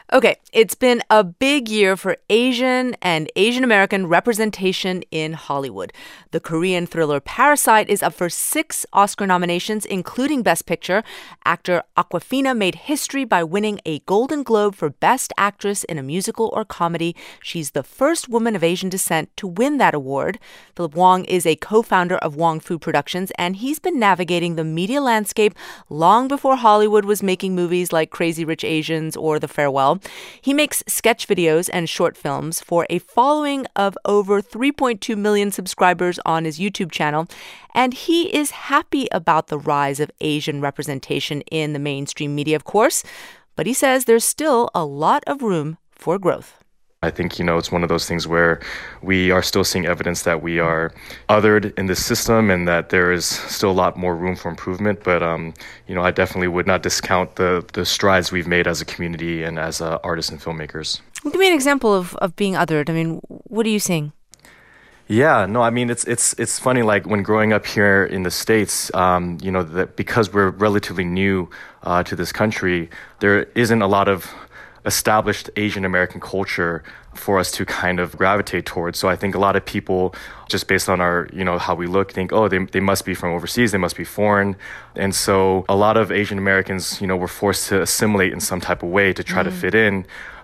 Okay, it's been a big year for Asian and Asian American representation in Hollywood. The Korean thriller Parasite is up for 6 Oscar nominations, including Best Picture. Actor Awkwafina made history by winning a Golden Globe for Best Actress in a Musical or Comedy. She's the first woman of Asian descent to win that award. Philip Wong is a co-founder of Wong Fu Productions, and he's been navigating the media landscape long before Hollywood was making movies like Crazy Rich Asians or The Farewell. He makes sketch videos and short films for a following of over 3.2 million subscribers on his YouTube channel, and he is happy about the rise of Asian representation in the mainstream media, of course, but he says there's still a lot of room for growth. I think, it's one of those things where we are still seeing evidence that we are othered in this system and that there is still a lot more room for improvement. But, I definitely would not discount the strides we've made as a community and as artists and filmmakers. Give me an example of being othered. I mean, what are you seeing? Yeah, no, I mean, it's funny, like when growing up here in the States, that because we're relatively new to this country, there isn't a lot of established Asian American culture for us to kind of gravitate towards. So I think a lot of people, just based on our, how we look, think, oh, they must be from overseas, they must be foreign. And so a lot of Asian Americans, were forced to assimilate in some type of way to try to fit in.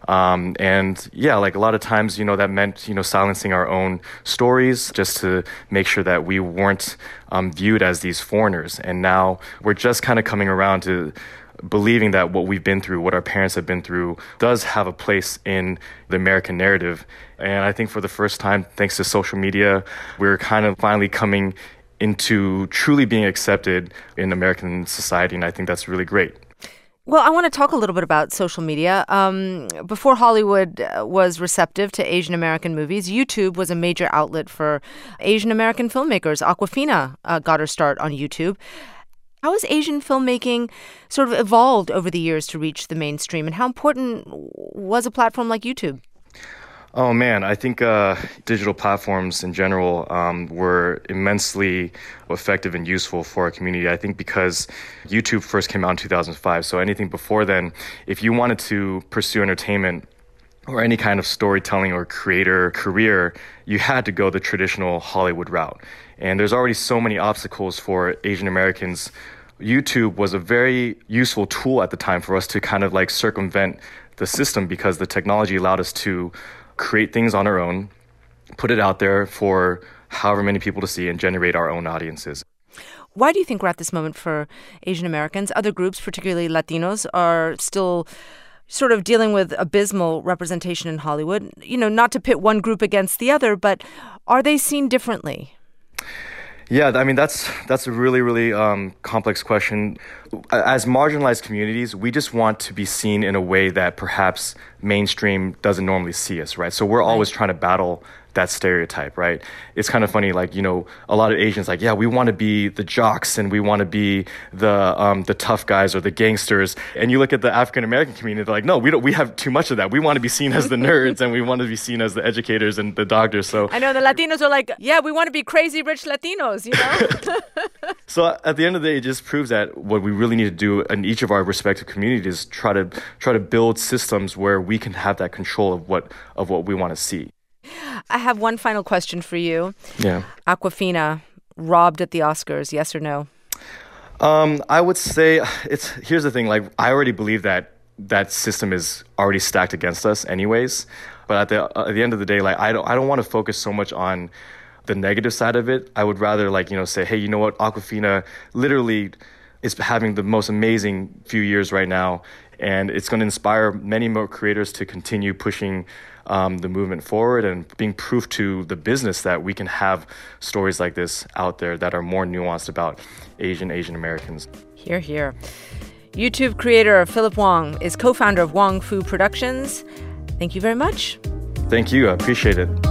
And yeah, like a lot of times, that meant, silencing our own stories just to make sure that we weren't viewed as these foreigners. And now we're just kind of coming around to believing that what we've been through, what our parents have been through, does have a place in the American narrative. And I think for the first time, thanks to social media, we're kind of finally coming into truly being accepted in American society. And I think that's really great. Well, I want to talk a little bit about social media. Before Hollywood was receptive to Asian American movies, YouTube was a major outlet for Asian American filmmakers. Awkwafina got her start on YouTube. How has Asian filmmaking sort of evolved over the years to reach the mainstream, and how important was a platform like YouTube? Oh, man, I think digital platforms in general were immensely effective and useful for our community. I think because YouTube first came out in 2005, so anything before then, if you wanted to pursue entertainment or any kind of storytelling or creator career, you had to go the traditional Hollywood route. And there's already so many obstacles for Asian Americans. YouTube was a very useful tool at the time for us to kind of like circumvent the system because the technology allowed us to create things on our own, put it out there for however many people to see and generate our own audiences. Why do you think we're at this moment for Asian Americans? Other groups, particularly Latinos, are still sort of dealing with abysmal representation in Hollywood. Not to pit one group against the other, but are they seen differently? Yeah, I mean, that's a really, really complex question. As marginalized communities, we just want to be seen in a way that perhaps mainstream doesn't normally see us, right? So we're always trying to battle that stereotype, right? It's kind of funny, like, a lot of Asians like, yeah, we want to be the jocks and we want to be the tough guys or the gangsters. And you look at the African American community, they're like, no, we have too much of that. We want to be seen as the nerds and we want to be seen as the educators and the doctors. So I know the Latinos are like, yeah, we want to be crazy rich Latinos, So at the end of the day, it just proves that what we really need to do in each of our respective communities is try to build systems where we can have that control of what we want to see. I have one final question for you. Yeah. Awkwafina, robbed at the Oscars, yes or no? I would say here's the thing, like I already believe that system is already stacked against us anyways. But at the end of the day, like I don't want to focus so much on the negative side of it. I would rather say, hey, you know what, Awkwafina literally is having the most amazing few years right now, and it's going to inspire many more creators to continue pushing the movement forward and being proof to the business that we can have stories like this out there that are more nuanced about Asian Americans. Hear, hear. YouTube creator Philip Wong is co-founder of Wong Fu Productions. Thank you very much. Thank you. I appreciate it.